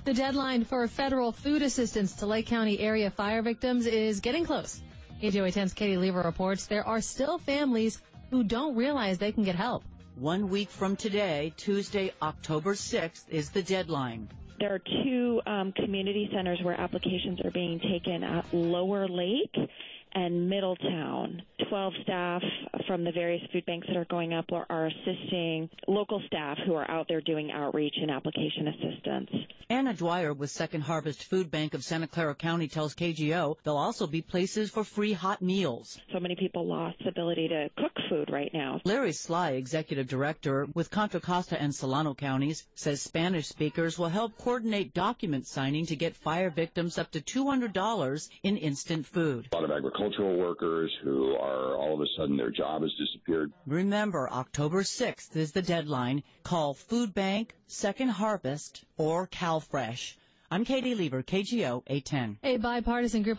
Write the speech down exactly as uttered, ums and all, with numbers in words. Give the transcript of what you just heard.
The deadline for federal food assistance to Lake County area fire victims is getting close. K G O A ten's Katie Lever reports there are still families who don't realize they can get help. One week from today, Tuesday, October sixth, is the deadline. There are two um, community centers where applications are being taken at Lower Lake and Middletown. twelve staff from the various food banks that are going up are, are assisting local staff who are out there doing outreach and application assistance. Anna Dwyer with Second Harvest Food Bank of Santa Clara County tells K G O there'll also be places for free hot meals. So many people lost the ability to cook food right now. Larry Sly, Executive Director with Contra Costa and Solano counties, says Spanish speakers will help coordinate document signing to get fire victims up to two hundred dollars in instant food. A lot of agricultural workers who are all of a sudden their job has disappeared. Remember, October sixth is the deadline. Call Food Bank, Second Harvest, or CalFresh. I'm Katie Lever, K G O eight ten. A bipartisan group